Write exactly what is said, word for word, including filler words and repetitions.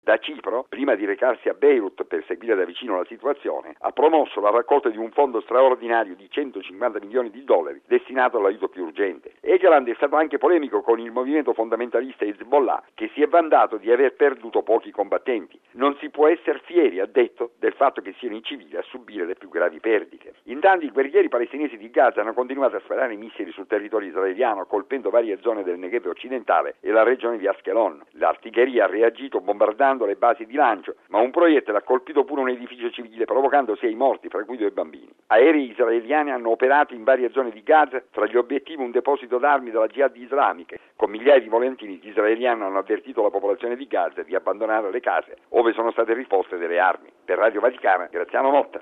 Da Cipro, prima di recarsi a Beirut per seguire da vicino la situazione, ha promosso la raccolta di un fondo straordinario di centocinquanta milioni di dollari destinato all'aiuto più urgente. Öcalan è stato anche polemico con il movimento fondamentalista Hezbollah, che si è vantato di aver perduto pochi combattenti. Non si può essere fieri, ha detto, del fatto che siano i civili a subire le più gravi perdite. Intanto i guerrieri palestinesi di Gaza hanno continuato a sparare missili sul territorio israeliano, colpendo varie zone del Negev occidentale e la regione di Askelon. L'artiglieria ha reagito bombardando le basi di lancio, ma un proiettile ha colpito pure un edificio civile, provocando sei morti, fra cui due bambini. Aerei israeliani hanno operato in varie zone di Gaza, tra gli obiettivi un deposito d'armi della Jihad islamica. Con migliaia di volantini gli israeliani hanno avvertito la popolazione di Gaza di abbandonare le case, ove sono state risposte delle armi. Per Radio Vaticana, Graziano Motta.